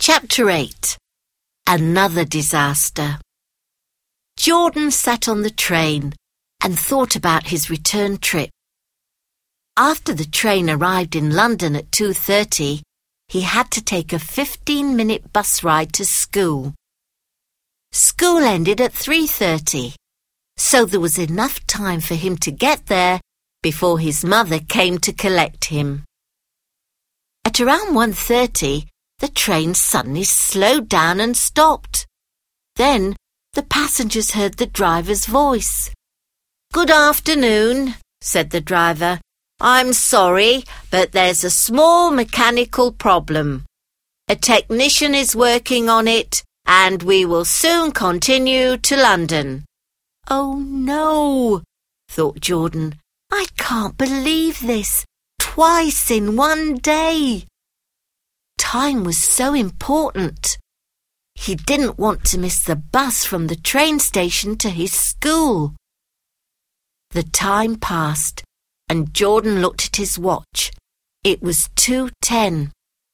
Chapter 8. Another disaster. Jordan sat on the train and thought about his return trip. After the train arrived in London at 2:30, he had to take a 15-minute bus ride to school. School ended at 3:30, so there was enough time for him to get there before his mother came to collect him. At around 1:30, the train suddenly slowed down and stopped. Then the passengers heard the driver's voice. "Good afternoon," said the driver. "I'm sorry, but there's a small mechanical problem. A technician is working on it, and we will soon continue to London." "Oh no," thought Jordan. "I can't believe this. Twice in one day." Time was so important. He didn't want to miss the bus from the train station to his school. The time passed, and Jordan looked at his watch. It was 2:10.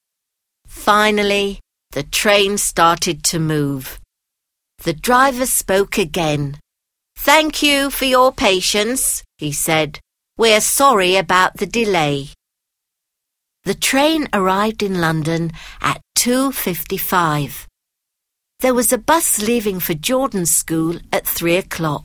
Finally, the train started to move. The driver spoke again. "Thank you for your patience," he said. "We're sorry about the delay." The train arrived in London at 2:55. There was a bus leaving for Jordan's school at 3 o'clock.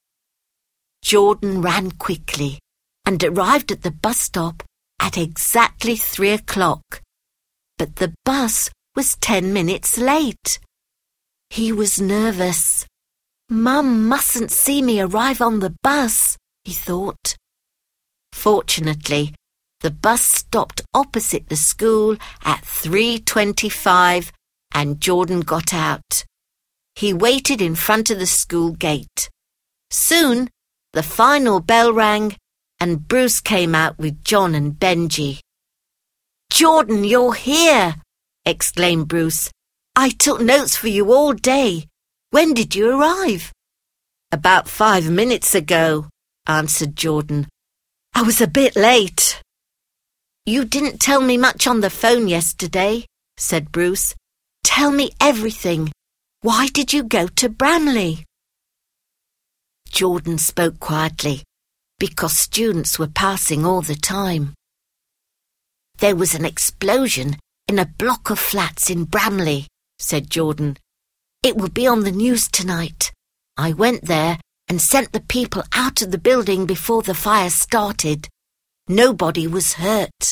Jordan ran quickly and arrived at the bus stop at exactly 3 o'clock. But the bus was 10 minutes late. He was nervous. "Mum mustn't see me arrive on the bus," he thought. Fortunately, the bus stopped opposite the school at 3:25 and Jordan got out. He waited in front of the school gate. Soon, the final bell rang and Bruce came out with John and Benji. "Jordan, you're here!" exclaimed Bruce. "I took notes for you all day. When did you arrive?" "About 5 minutes ago," answered Jordan. "I was a bit late." "You didn't tell me much on the phone yesterday," said Bruce. "Tell me everything. Why did you go to Bramley?" Jordan spoke quietly, because students were passing all the time. "There was an explosion in a block of flats in Bramley," said Jordan. "It will be on the news tonight. I went there and sent the people out of the building before the fire started. Nobody was hurt."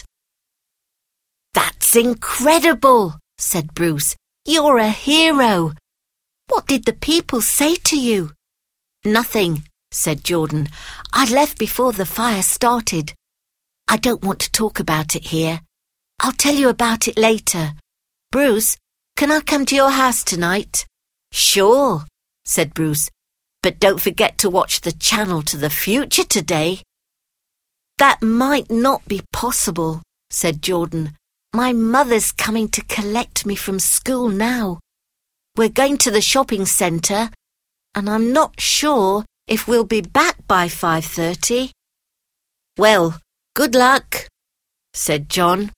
"That's incredible," said Bruce. "You're a hero. What did the people say to you?" "Nothing," said Jordan. "I left before the fire started. I don't want to talk about it here. I'll tell you about it later. Bruce, can I come to your house tonight?" "Sure," said Bruce. "But don't forget to watch the channel to the future today." "That might not be possible," said Jordan. "My mother's coming to collect me from school now. We're going to the shopping centre, and I'm not sure if we'll be back by 5:30. "Well, good luck," said John.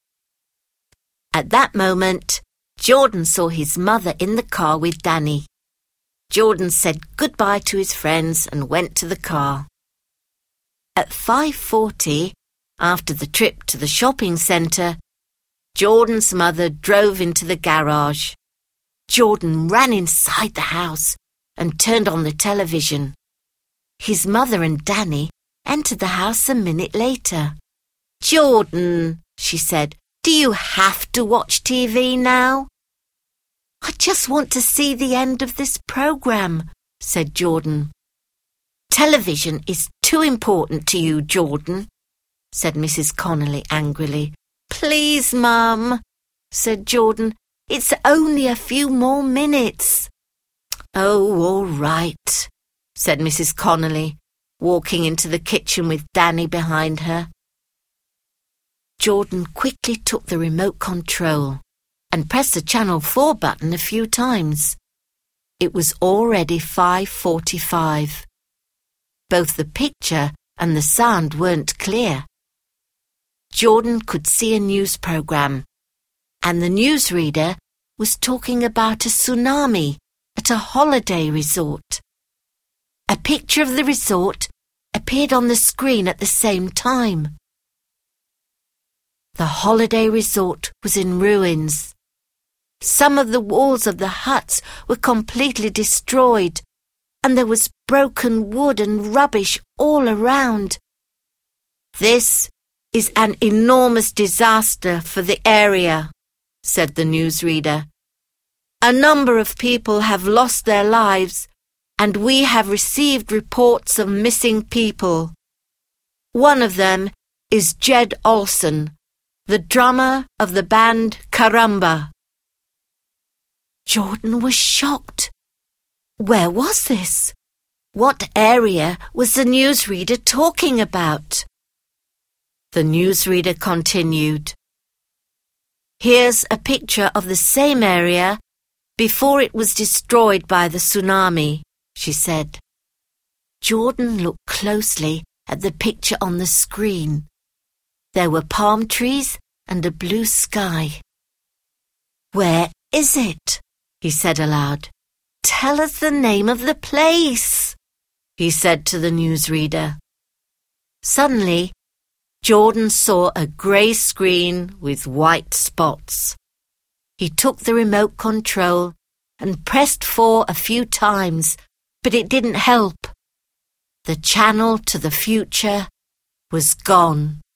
At that moment, Jordan saw his mother in the car with Danny. Jordan said goodbye to his friends and went to the car. At 5:40, after the trip to the shopping centre, Jordan's mother drove into the garage. Jordan ran inside the house and turned on the television. His mother and Danny entered the house a minute later. "Jordan," she said, "do you have to watch TV now?" "I just want to see the end of this program," said Jordan. "Television is too important to you, Jordan," said Mrs. Connolly angrily. "Please, Mum," said Jordan. "It's only a few more minutes." "Oh, all right," said Mrs. Connolly, walking into the kitchen with Danny behind her. Jordan quickly took the remote control and pressed the Channel 4 button a few times. It was already 5:45. Both the picture and the sound weren't clear. Jordan could see a news program, and the newsreader was talking about a tsunami at a holiday resort. A picture of the resort appeared on the screen at the same time. The holiday resort was in ruins. Some of the walls of the huts were completely destroyed, and there was broken wood and rubbish all around. "This is an enormous disaster for the area," said the newsreader. "A number of people have lost their lives, and we have received reports of missing people. One of them is Jed Olson, the drummer of the band Caramba." Jordan was shocked. Where was this? What area was the newsreader talking about? The newsreader continued. "Here's a picture of the same area before it was destroyed by the tsunami," she said. Jordan looked closely at the picture on the screen. There were palm trees and a blue sky. "Where is it?" he said aloud. "Tell us the name of the place," he said to the newsreader. Suddenly, Jordan saw a grey screen with white spots. He took the remote control and pressed 4 a few times, but it didn't help. The channel to the future was gone.